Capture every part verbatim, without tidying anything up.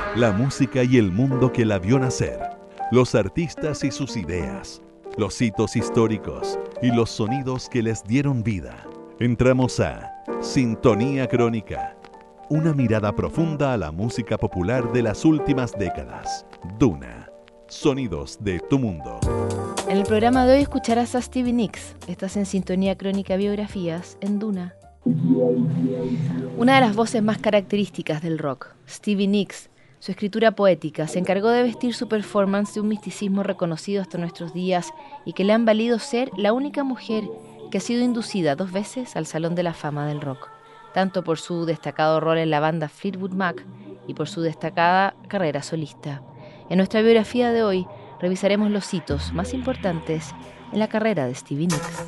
La música y el mundo que la vio nacer, los artistas y sus ideas, los hitos históricos y los sonidos que les dieron vida. Entramos a Sintonía Crónica, una mirada profunda a la música popular de las últimas décadas. Duna, sonidos de tu mundo. En el programa de hoy escucharás a Stevie Nicks. Estás en Sintonía Crónica Biografías en Duna. Una de las voces más características del rock, Stevie Nicks, su escritura poética, se encargó de vestir su performance de un misticismo reconocido hasta nuestros días y que le han valido ser la única mujer que ha sido inducida dos veces al Salón de la Fama del Rock, tanto por su destacado rol en la banda Fleetwood Mac y por su destacada carrera solista. En nuestra biografía de hoy revisaremos los hitos más importantes en la carrera de Stevie Nicks.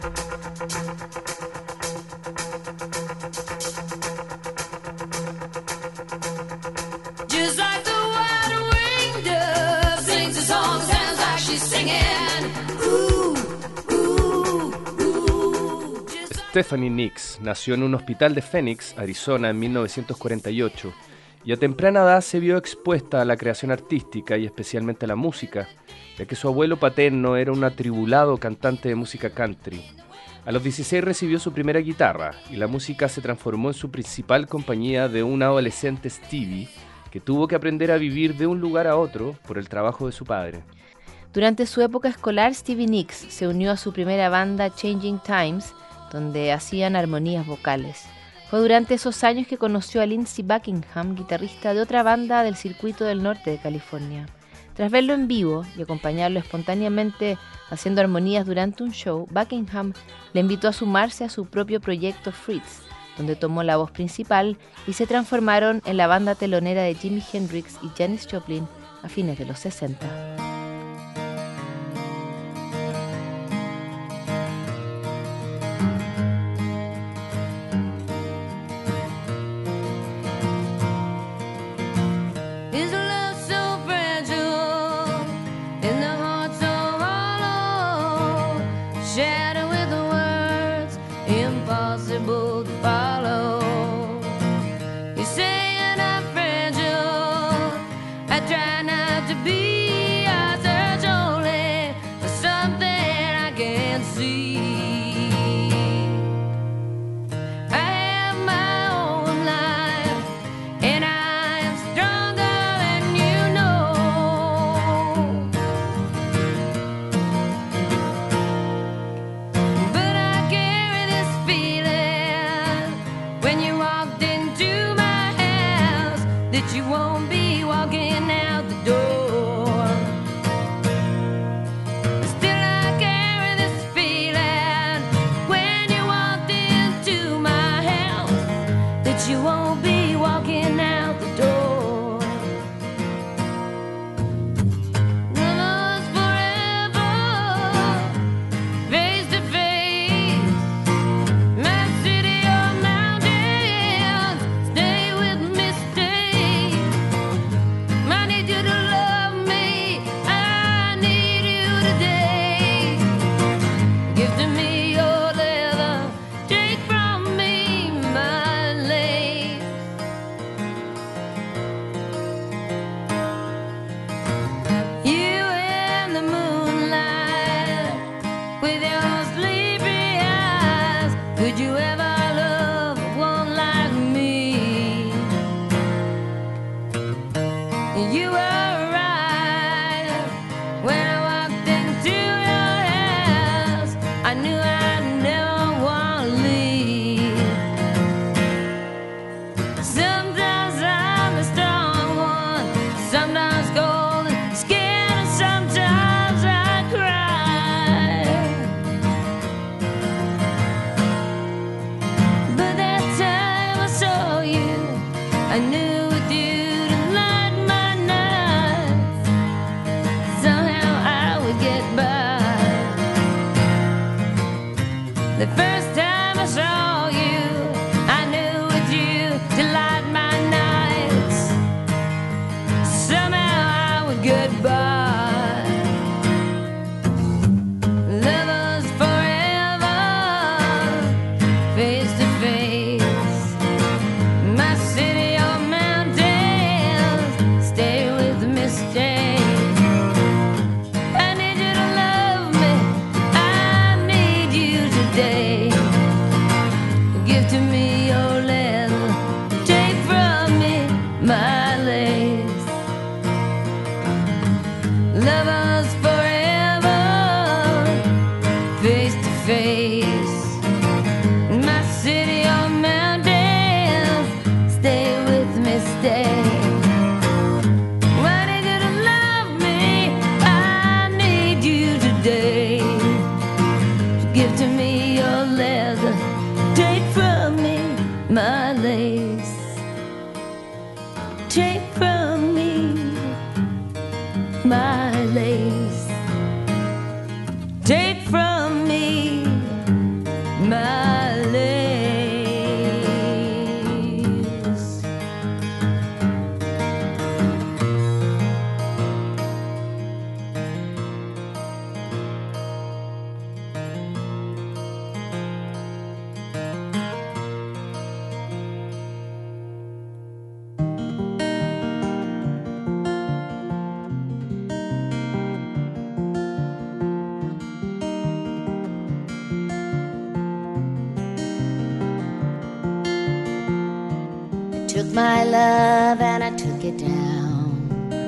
Stephanie Nicks nació en un hospital de Phoenix, Arizona, en mil novecientos cuarenta y ocho, y a temprana edad se vio expuesta a la creación artística y especialmente a la música, ya que su abuelo paterno era un atribulado cantante de música country. A los dieciséis recibió su primera guitarra, y la música se transformó en su principal compañía de un adolescente Stevie, que tuvo que aprender a vivir de un lugar a otro por el trabajo de su padre. Durante su época escolar, Stevie Nicks se unió a su primera banda Changing Times, donde hacían armonías vocales. Fue durante esos años que conoció a Lindsey Buckingham, guitarrista de otra banda del circuito del norte de California. Tras verlo en vivo y acompañarlo espontáneamente haciendo armonías durante un show, Buckingham le invitó a sumarse a su propio proyecto Fritz, donde tomó la voz principal y se transformaron en la banda telonera de Jimi Hendrix y Janis Joplin a fines de los sesenta. Face to face, my city or mountain. take from me my lace. Take from me my lace. My love and I took it down.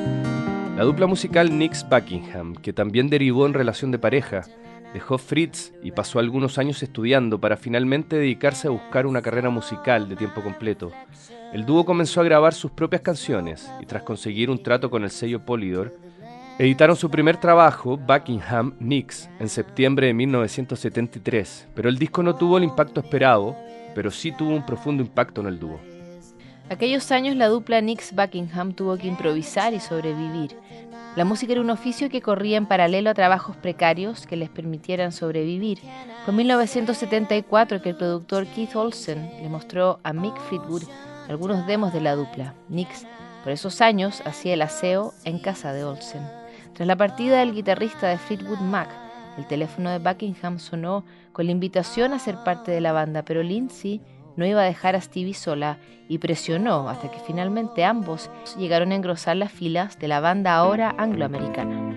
La dupla musical Nicks-Buckingham, que también derivó en relación de pareja, dejó Fritz y pasó algunos años estudiando para finalmente dedicarse a buscar una carrera musical de tiempo completo. El dúo comenzó a grabar sus propias canciones y tras conseguir un trato con el sello Polydor, editaron su primer trabajo, Buckingham Nicks, en septiembre de mil novecientos setenta y tres, pero el disco no tuvo el impacto esperado, pero sí tuvo un profundo impacto en el dúo. Aquellos años la dupla Nicks-Buckingham tuvo que improvisar y sobrevivir. La música era un oficio que corría en paralelo a trabajos precarios que les permitieran sobrevivir. Fue en mil novecientos setenta y cuatro que el productor Keith Olsen le mostró a Mick Fleetwood algunos demos de la dupla. Nicks, por esos años, hacía el aseo en casa de Olsen. Tras la partida del guitarrista de Fleetwood Mac, el teléfono de Buckingham sonó con la invitación a ser parte de la banda, pero Lindsay no iba a dejar a Stevie sola y presionó hasta que finalmente ambos llegaron a engrosar las filas de la banda ahora angloamericana.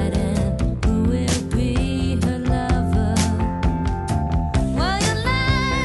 Well, you lie.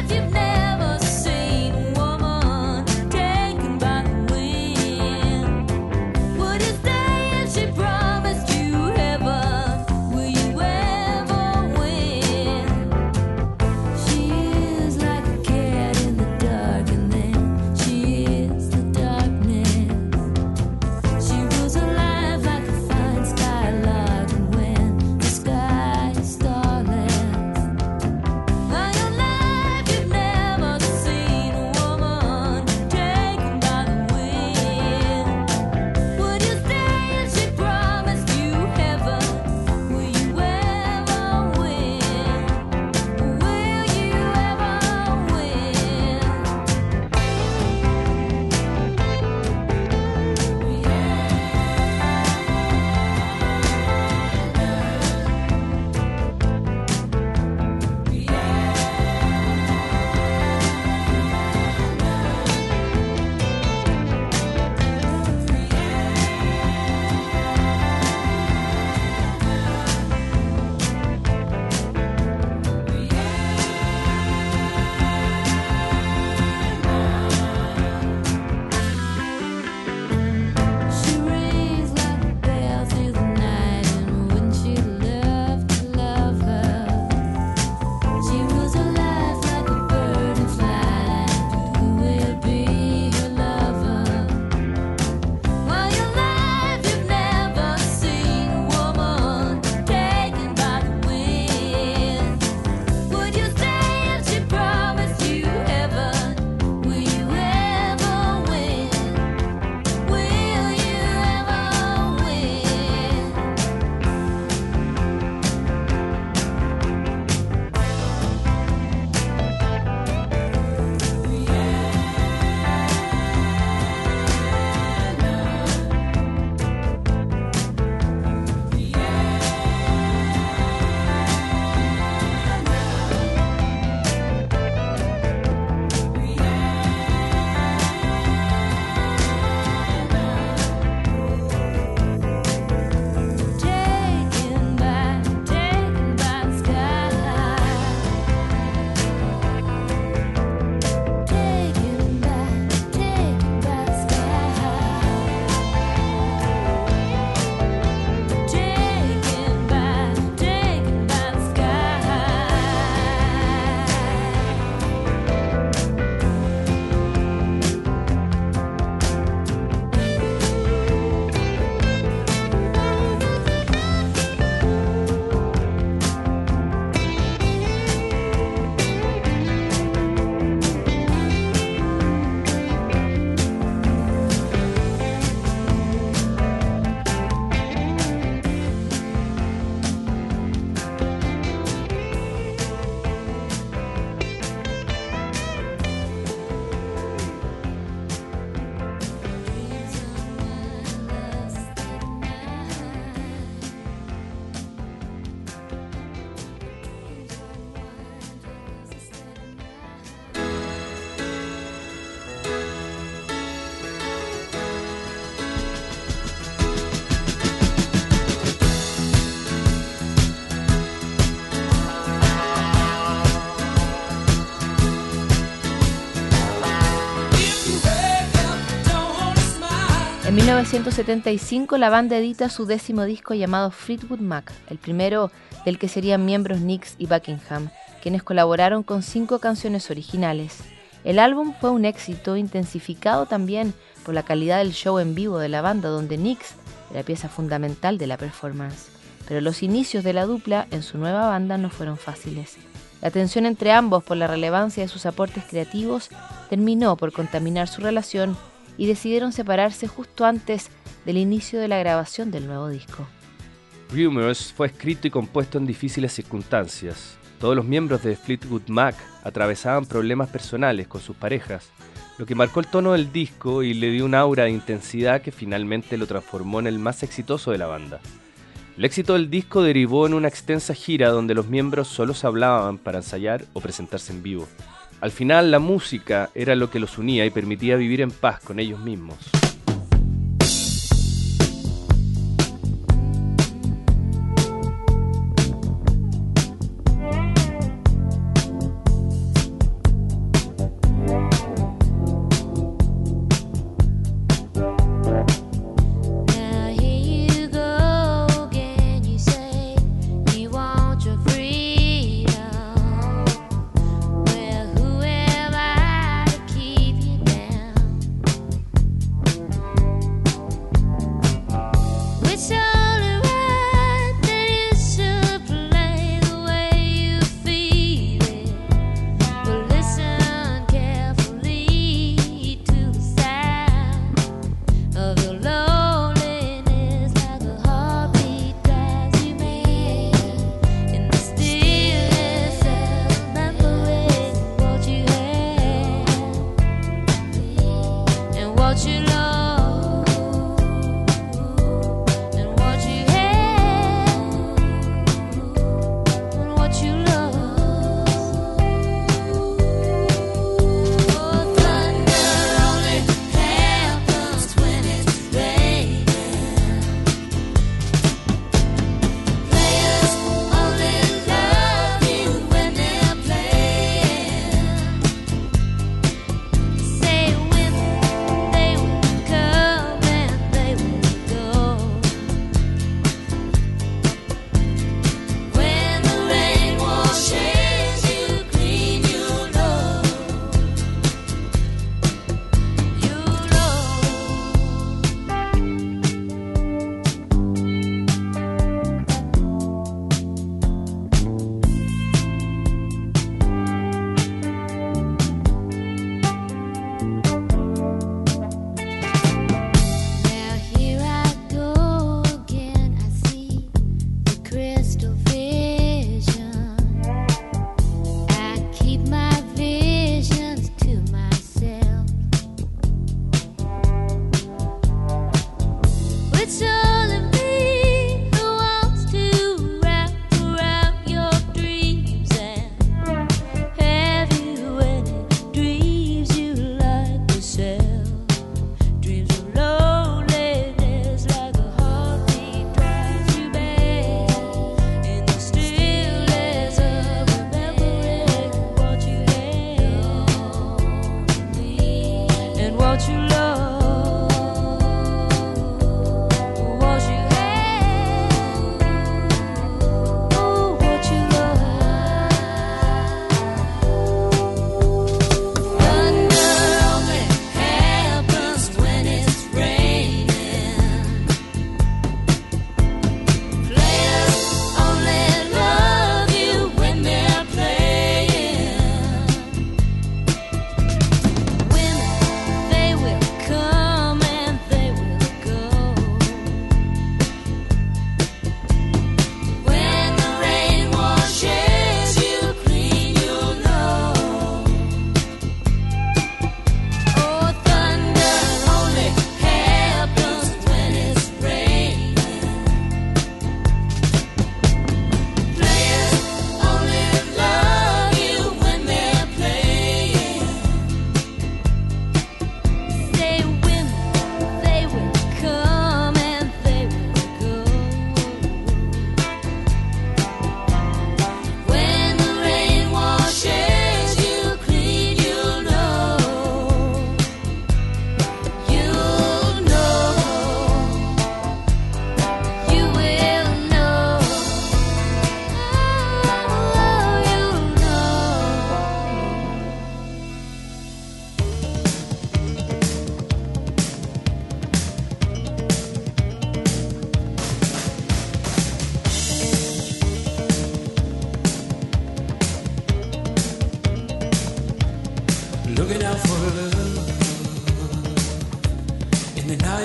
En mil novecientos setenta y cinco la banda edita su décimo disco llamado Fleetwood Mac, el primero del que serían miembros Nicks y Buckingham, quienes colaboraron con cinco canciones originales. El álbum fue un éxito intensificado también por la calidad del show en vivo de la banda, donde Nicks era pieza fundamental de la performance. Pero los inicios de la dupla en su nueva banda no fueron fáciles. La tensión entre ambos por la relevancia de sus aportes creativos terminó por contaminar su relación y decidieron separarse justo antes del inicio de la grabación del nuevo disco. Rumours fue escrito y compuesto en difíciles circunstancias. Todos los miembros de Fleetwood Mac atravesaban problemas personales con sus parejas, lo que marcó el tono del disco y le dio un aura de intensidad que finalmente lo transformó en el más exitoso de la banda. El éxito del disco derivó en una extensa gira donde los miembros solo se hablaban para ensayar o presentarse en vivo. Al final, la música era lo que los unía y permitía vivir en paz con ellos mismos.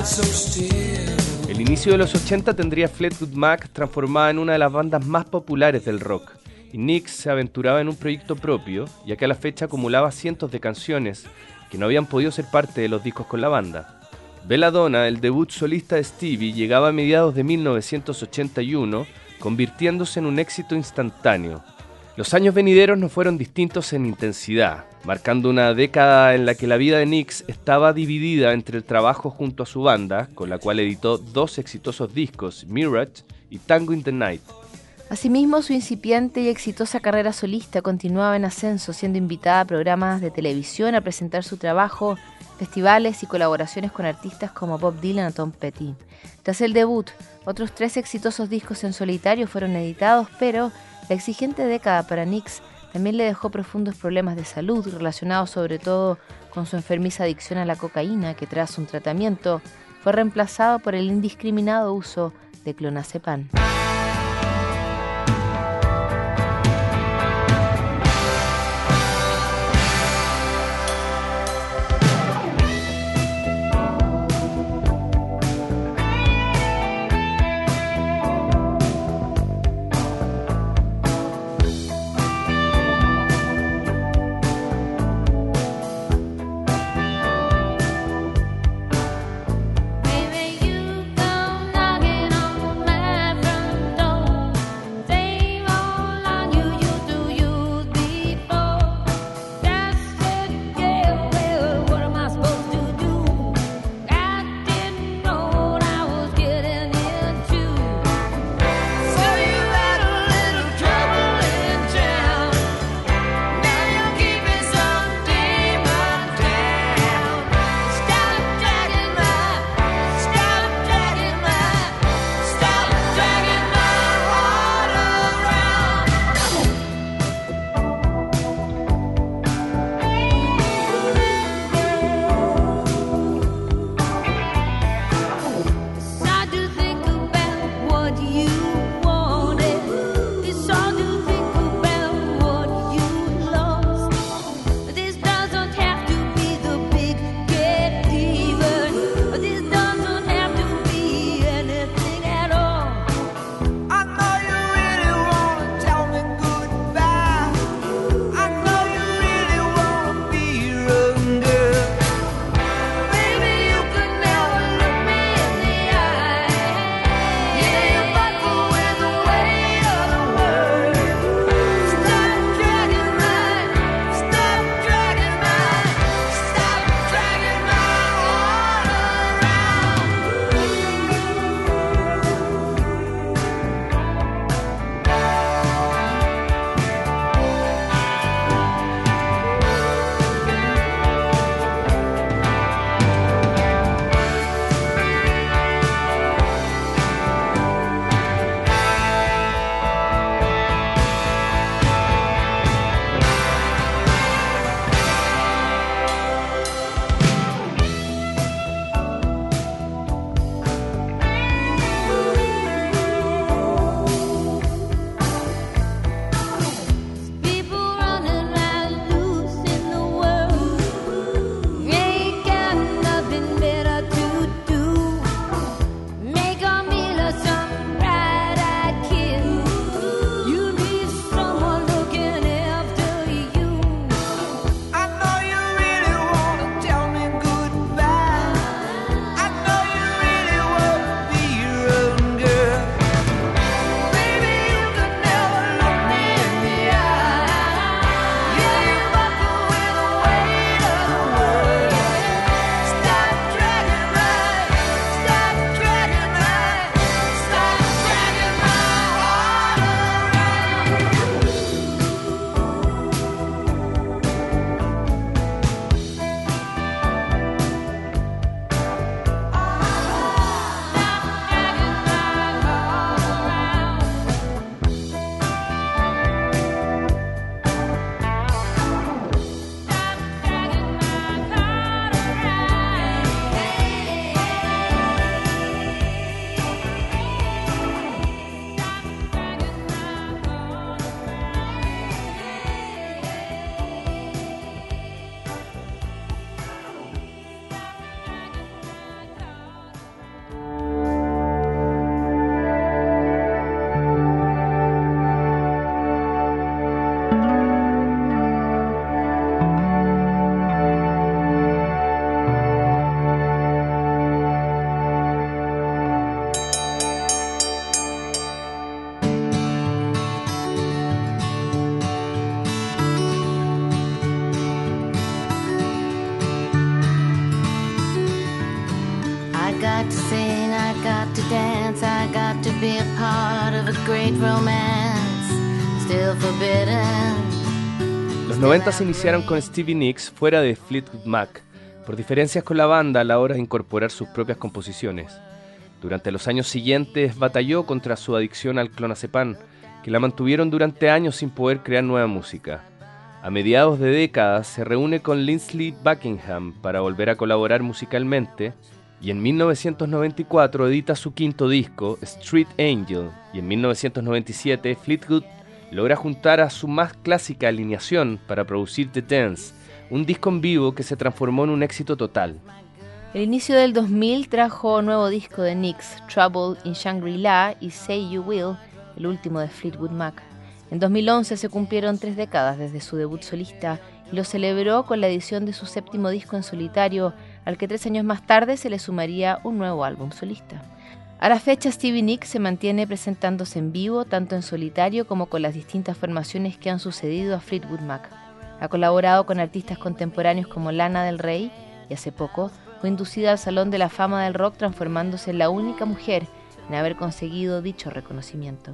El inicio de los ochenta tendría Fleetwood Mac transformada en una de las bandas más populares del rock, y Nicks se aventuraba en un proyecto propio, ya que a la fecha acumulaba cientos de canciones que no habían podido ser parte de los discos con la banda. Belladonna, el debut solista de Stevie, llegaba a mediados de mil novecientos ochenta y uno, convirtiéndose en un éxito instantáneo. Los años venideros no fueron distintos en intensidad, marcando una década en la que la vida de Nicks estaba dividida entre el trabajo junto a su banda, con la cual editó dos exitosos discos, Mirage y Tango in the Night. Asimismo, su incipiente y exitosa carrera solista continuaba en ascenso, siendo invitada a programas de televisión a presentar su trabajo, festivales y colaboraciones con artistas como Bob Dylan o Tom Petty. Tras el debut, otros tres exitosos discos en solitario fueron editados, pero la exigente década para Nicks también le dejó profundos problemas de salud relacionados sobre todo con su enfermiza adicción a la cocaína, que tras un tratamiento fue reemplazado por el indiscriminado uso de clonazepam. Baby, you come knocking on my front be a part of a great romance, still forbidden. Los noventa se iniciaron con Stevie Nicks fuera de Fleetwood Mac, por diferencias con la banda a la hora de incorporar sus propias composiciones. Durante los años siguientes batalló contra su adicción al clonazepam, que la mantuvieron durante años sin poder crear nueva música. A mediados de década se reúne con Lindsey Buckingham para volver a colaborar musicalmente, y en mil novecientos noventa y cuatro edita su quinto disco, Street Angel, y en mil novecientos noventa y siete Fleetwood logra juntar a su más clásica alineación para producir The Dance, un disco en vivo que se transformó en un éxito total. El inicio del dos mil trajo nuevo disco de Nicks, Trouble in Shangri-La y Say You Will, el último de Fleetwood Mac. En dos mil once se cumplieron tres décadas desde su debut solista y lo celebró con la edición de su séptimo disco en solitario, al que tres años más tarde se le sumaría un nuevo álbum solista. A la fecha, Stevie Nicks se mantiene presentándose en vivo, tanto en solitario como con las distintas formaciones que han sucedido a Fleetwood Mac. Ha colaborado con artistas contemporáneos como Lana del Rey y hace poco fue inducida al Salón de la Fama del Rock, transformándose en la única mujer en haber conseguido dicho reconocimiento.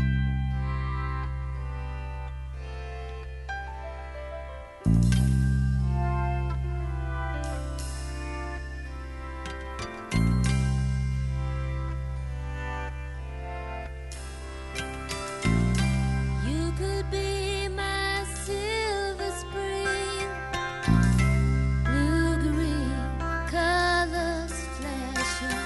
You could be my silver spring, blue-green colors flashing.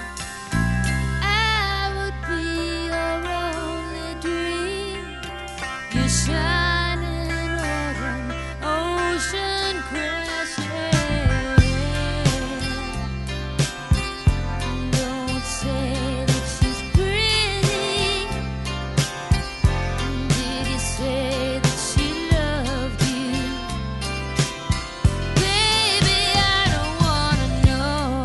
I would be your only dream. You shining autumn, ocean crashing. Don't say that she's pretty. Did you say that she loved you? Baby, I don't wanna know.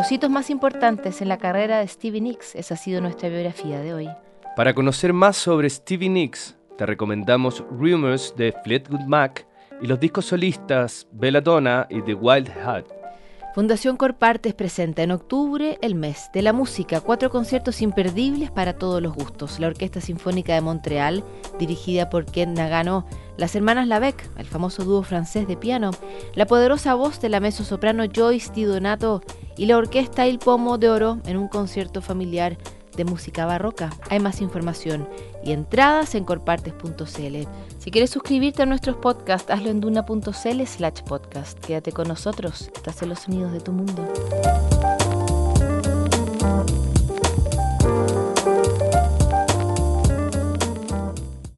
los hitos más importantes en la carrera de Stevie Nicks. Esa ha sido nuestra biografía de hoy. Para conocer más sobre Stevie Nicks, te recomendamos Rumors de Fleetwood Mac y los discos solistas Belladonna y The Wild Heart. Fundación Corpartes presenta en octubre el mes de la música, cuatro conciertos imperdibles para todos los gustos. La Orquesta Sinfónica de Montreal, dirigida por Ken Nagano, las hermanas Lavec, el famoso dúo francés de piano, la poderosa voz de la mezzosoprano Joyce Di Donato y la Orquesta Il Pomo de Oro en un concierto familiar de música barroca. Hay más información y entradas en corpartes punto c l. Si quieres suscribirte a nuestros podcasts, hazlo en duna punto c l slash podcast. Quédate con nosotros, estás en los sonidos de tu mundo.